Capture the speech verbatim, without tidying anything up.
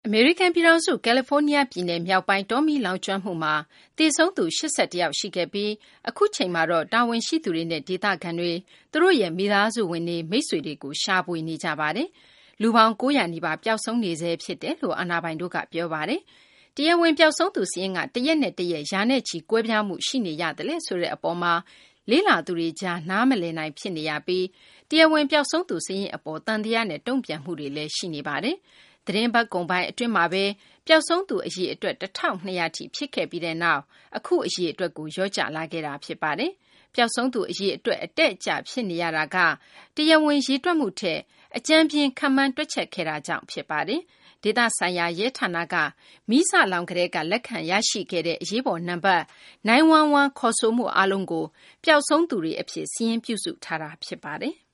အမေရိကန်ပြည်ထောင်စုကယ်လီဖိုးနီးယားပြည်နယ်မြောက်ပိုင်းတောမီးလောင်ကျွမ်းမှုမှာသေဆုံးသူ၈၁ယောက်ရှိခဲ့ပြီးအခုချိန်မှာတော့တာဝန်ရှိသူတွေနဲ့ဒေသခံတွေသူတို့ရဲ့မိသားစုဝင်တွေမိတ်ဆွေတွေကိုရှာဖွေနေကြပါတယ်။လူပေါင်း၉၀၀နီးပါးပျောက်ဆုံးနေဆဲဖြစ်တယ်လို့အာဏာပိုင်တို့ကပြောပါတယ်။တရားဝင်ပျောက်ဆုံးသူစာရင်းကတရက်နဲ့တရက်ရာနဲ့ချီကွဲပြားမှုရှိနေရတယ်လဲဆိုတဲ့အပေါ်မှာလေးလာသူတွေကြားနားမလည်နိုင်ဖြစ်နေရပြီးတရားဝင်ပျောက်ဆုံးသူစာရင်းအပေါ်တန်တရားနဲ့တုံ့ပြန်မှုတွေလည်းရှိနေပါတယ်။သတင်းပတ်ကုန်ပိုင်းအတွင်းမှာပဲပျောက်ဆုံးသူအရေအတွက်တစ်ထောင်နှစ်ရာထိဖြစ်ခဲ့ပြီးတဲ့နောက်အခုအရေအတွက်ကိုရောကျလာခဲ့တာဖြစ်ပါတယ်။ပျောက်ဆုံးသူအရေအတွက်အတက်အကျဖြစ်နေရတာကတရားဝင်ရေတွက်မှုထက်အကြမ်းပြင်းခံမှန်းတွက်ချက်ခဲ့တာကြောင့်ဖြစ်ပါတယ်။ဒေသဆိုင်ရာရဲဌာနကမီးစလောင်ကလေးကလက်ခံရရှိခဲ့တဲ့အရေးပေါ်နံပါတ်နင်းဝမ်းဝမ်းခေါ်ဆိုမှုအားလုံးကိုပျောက်ဆုံးသူတွေအဖြစ်စီးရင်ပြုစုထားတာဖြစ်ပါတယ်။